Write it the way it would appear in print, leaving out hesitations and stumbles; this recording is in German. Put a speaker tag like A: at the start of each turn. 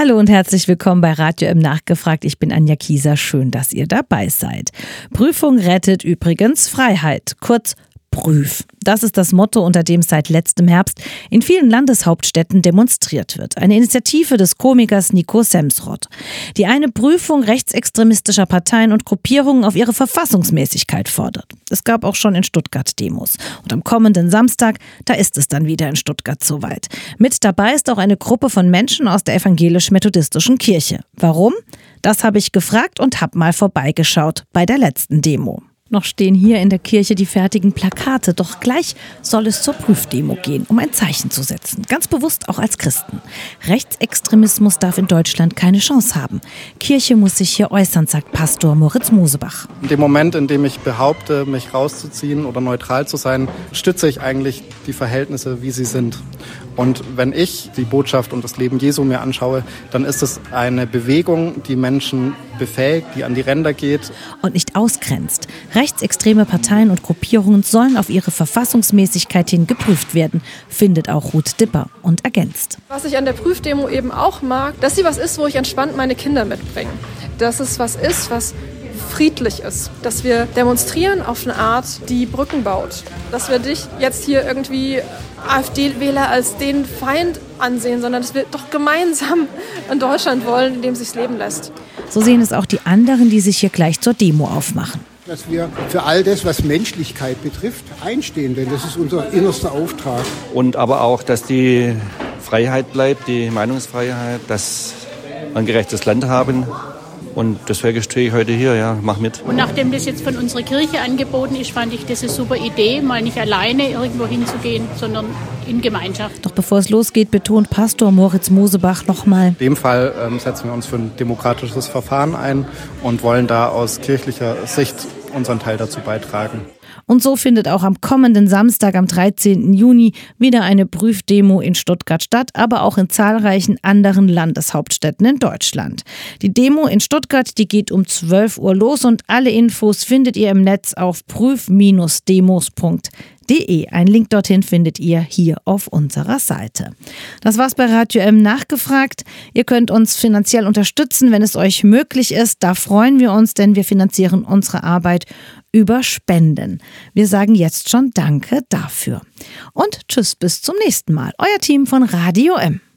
A: Hallo und herzlich willkommen bei Radio M nachgefragt. Ich bin Anja Kieser. Schön, dass ihr dabei seid. Prüfung rettet übrigens Freiheit. Kurz Prüf. Das ist das Motto, unter dem seit letztem Herbst in vielen Landeshauptstädten demonstriert wird. Eine Initiative des Komikers Nico Semsrott, die eine Prüfung rechtsextremistischer Parteien und Gruppierungen auf ihre Verfassungsmäßigkeit fordert. Es gab auch schon in Stuttgart Demos. Und am kommenden Samstag, da ist es dann wieder in Stuttgart soweit. Mit dabei ist auch eine Gruppe von Menschen aus der evangelisch-methodistischen Kirche. Warum? Das habe ich gefragt und habe mal vorbeigeschaut bei der letzten Demo. Noch stehen hier in der Kirche die fertigen Plakate. Doch gleich soll es zur Prüfdemo gehen, um ein Zeichen zu setzen. Ganz bewusst auch als Christen. Rechtsextremismus darf in Deutschland keine Chance haben. Kirche muss sich hier äußern, sagt Pastor Moritz Mosebach.
B: In dem Moment, in dem ich behaupte, mich rauszuziehen oder neutral zu sein, stütze ich eigentlich die Verhältnisse, wie sie sind. Und wenn ich die Botschaft und das Leben Jesu mir anschaue, dann ist es eine Bewegung, die Menschen befähigt, die an die Ränder geht.
A: Und nicht ausgrenzt. Rechtsextreme Parteien und Gruppierungen sollen auf ihre Verfassungsmäßigkeit hin geprüft werden, findet auch Ruth Dipper und ergänzt.
C: Was ich an der Prüfdemo eben auch mag, dass sie was ist, wo ich entspannt meine Kinder mitbringe. Dass es was ist, was friedlich ist. Dass wir demonstrieren auf eine Art, die Brücken baut. Dass wir dich jetzt hier irgendwie AfD-Wähler als den Feind ansehen, sondern dass wir doch gemeinsam in Deutschland wollen, in dem es sich leben lässt.
A: So sehen es auch die anderen, die sich hier gleich zur Demo aufmachen.
D: Dass wir für all das, was Menschlichkeit betrifft, einstehen, denn das ist unser innerster Auftrag.
E: Und aber auch, dass die Freiheit bleibt, die Meinungsfreiheit, dass wir ein gerechtes Land haben. Und deswegen stehe ich heute hier, ja, mach mit.
F: Und nachdem das jetzt von unserer Kirche angeboten ist, fand ich das eine super Idee, mal nicht alleine irgendwo hinzugehen, sondern in Gemeinschaft.
A: Doch bevor es losgeht, betont Pastor Moritz Mosebach nochmal:
B: In dem Fall setzen wir uns für ein demokratisches Verfahren ein und wollen da aus kirchlicher Sicht unseren Teil dazu beitragen.
A: Und so findet auch am kommenden Samstag, am 13. Juni, wieder eine Prüfdemo in Stuttgart statt, aber auch in zahlreichen anderen Landeshauptstädten in Deutschland. Die Demo in Stuttgart, die geht um 12 Uhr los und alle Infos findet ihr im Netz auf prüf-demos.de. Ein Link dorthin findet ihr hier auf unserer Seite. Das war's bei Radio M nachgefragt. Ihr könnt uns finanziell unterstützen, wenn es euch möglich ist. Da freuen wir uns, denn wir finanzieren unsere Arbeit über Spenden. Wir sagen jetzt schon Danke dafür. Und tschüss, bis zum nächsten Mal. Euer Team von Radio M.